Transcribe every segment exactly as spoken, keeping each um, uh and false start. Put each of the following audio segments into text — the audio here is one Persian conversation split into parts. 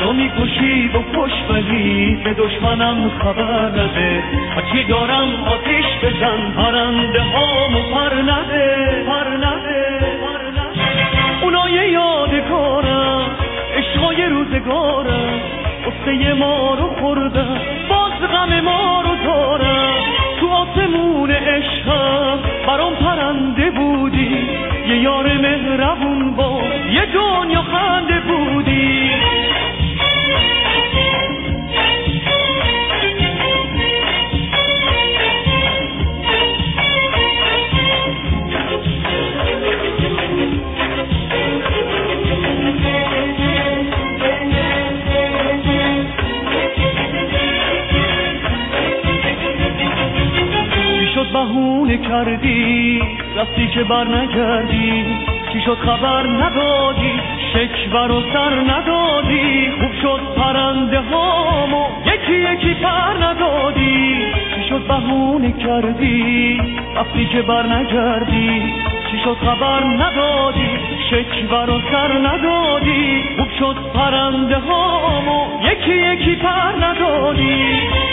منو میکشی بکش ولی به دشمنم خبر نده، هرچی دارم آتیش بزن پرنده هامو پر نده، پر نده، پر نده. اونای یادگارم عشقای روزگارم قصه ما رو خوردم باز غم ما رو دارم، تو آسمون عشقم برام پرنده بودی، یه یار مهربون با یه دنیا خنده بودی. بهونه کردی رفتی که بر نگردی، چی شد خبر ندادی شکوه رو سر ندادی، خوب شد پرنده هامو یکی یکی پر ندادی، چی شد بهونه کردی رفتی که بر نگردی، چی شد خبر ندادی شکوه رو سر ندادی، خوب شد پرنده هامو یکی یکی پر ندادی.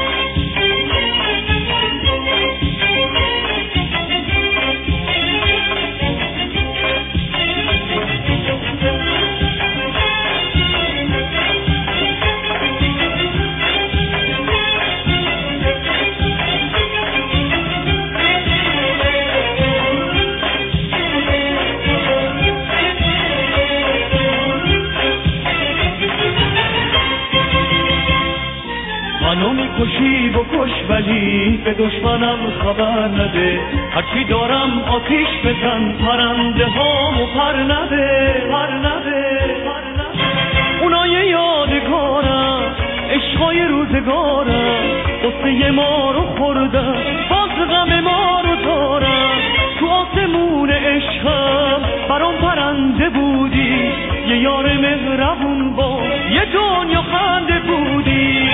منو میکشی بکش ولی به دشمنم خبر نده، هرچی دارم آتیش بزن پرنده هامو پر نده، پر نده، پر نده. اونای یادگارم عشقای روزگارم قصه ما رو خوردم باز غم ما رو دارم، تو آسمون عشقم برام پرنده بودی، یه یار مهربون با یه دنیا خنده بودی.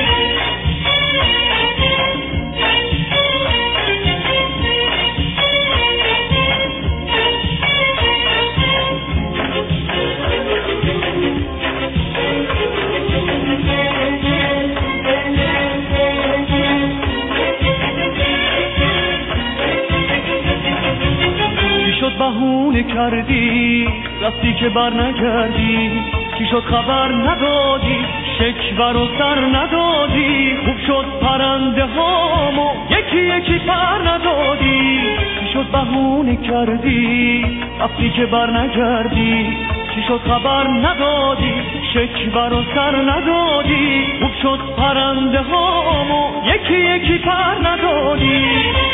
بهونه کردی رفتی که بر نگردی، چی شد خبر ندادی شکوه رو سر ندادی، خوب شد پرنده هامو یکی یکی پر ندادی، چی شد بهونه کردی رفتی که بر نگردی، چی شد خبر ندادی شکوه رو سر ندادی، خوب شد پرنده هامو یکی یکی پر ندادی.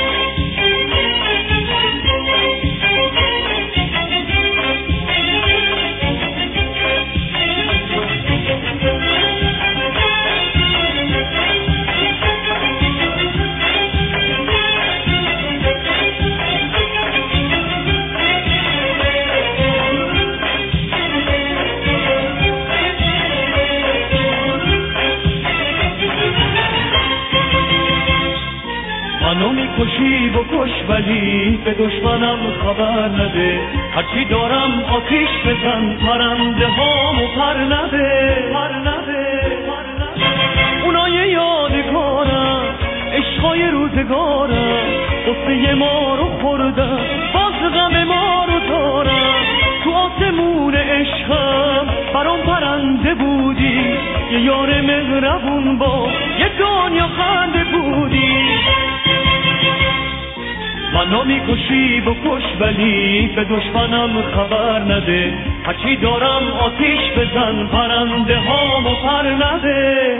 منو میکشی بکش ولی به دشمنم خبر نده، هرچی دارم آتیش بزن پرنده هامو پر نده، پر نده، پر نده. اونای یادگارم عشقای روزگارم قصه ما رو خوردم باز غم ما رو دارم، تو آسمون عشقم برام پرنده بودی، یه یار مهربون با یه دنیا خنده بودی. منو میکشی بکش ولی به دشمنم خبر نده، هرچی دارم آتیش بزن پرنده هامو پر نده.